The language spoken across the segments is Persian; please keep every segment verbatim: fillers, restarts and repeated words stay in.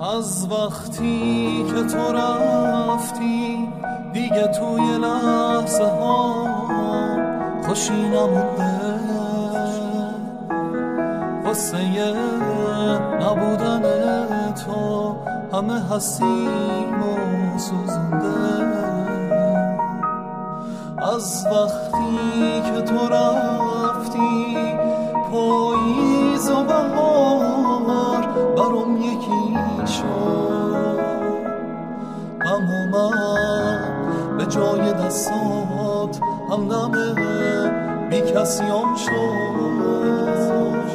از وقتی که تو رفتی دیگه توی لحظه ها خوشی نمونده، واسه نبودن تو همه هستیم و سوزنده. از وقتی که تو رفتی پاییز و بهار برام یکی شد، غم و من به جای دستات همدم بی کسیام شد.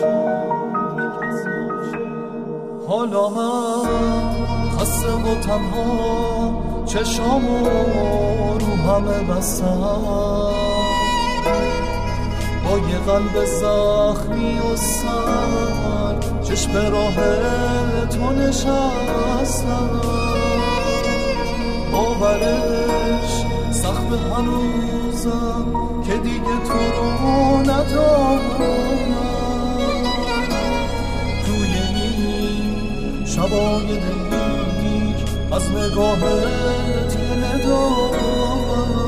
حالا من خسته و تنها چشامو رو همه بستم، با یه قلب زخمی و سر چشم راه تو نشستم. باورش سخت هنوزم که دیگه تو رو ندارم، توی این شبای دلگیر از نگاهت ندارم.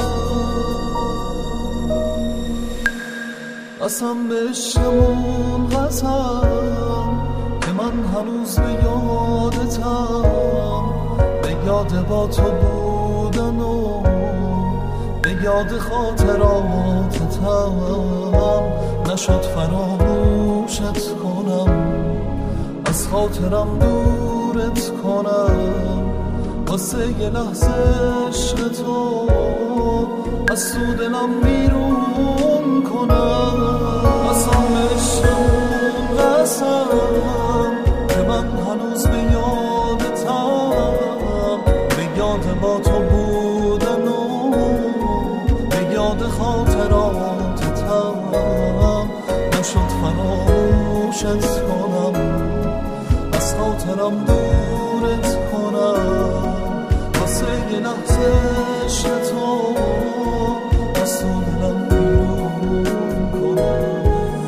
قسم به عشقمون قسم که من هنوز به یادتم، به یاد با تو بودن و به یاد خاطراتتم. نشد فراموشت کنم، از خاطرم دورت کنم، واسه یه لحظه عشق تو از تو دلم بیرون کنم. قسم عشقمون قسم که من هنوز به یادتم، به یاد با تو بودن و به یاد خاطراتتم. نشد فراموشت کنم، از خاطرم دورت کنم، واسه یه لحظه عشق تو از تو دلم بیرون کنم.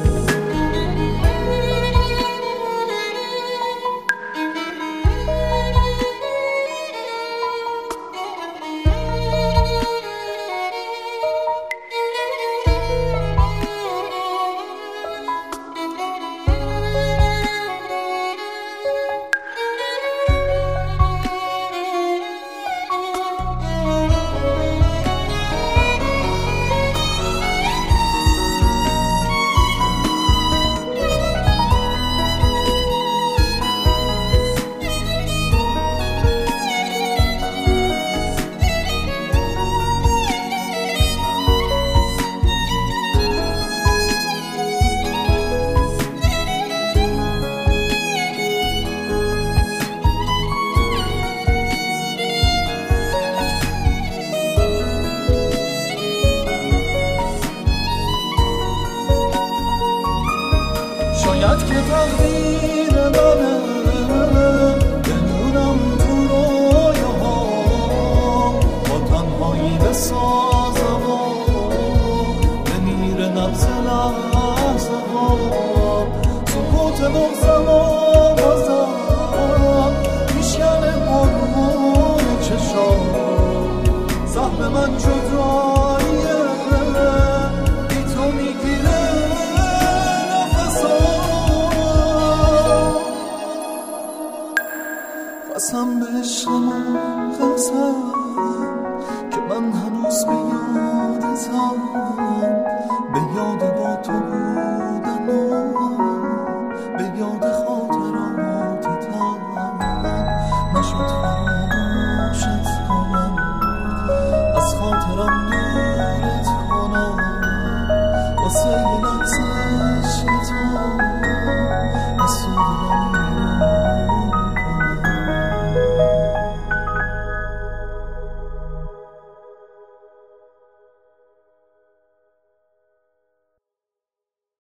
شاید که تقدیر منه بمونم تو رویاها، با تنهایی بسازم و بمیره نبض لحظه ها. سکوت بغزم و بازم میشکنه بارون چشام، زخم من جداییه بی تو میگیره قسم به عشقمون قسم که من هنوز به یادتم،